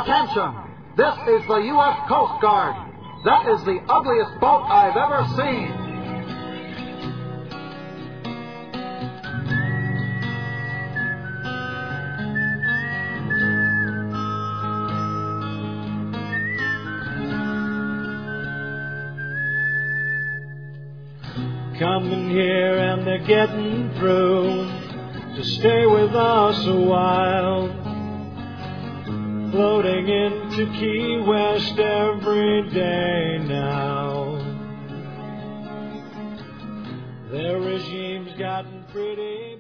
Attention! This is the U.S. Coast Guard. That is the ugliest boat I've ever seen. Coming here and they're getting through to stay with us a while, floating into Key West every day now. Their regime's gotten pretty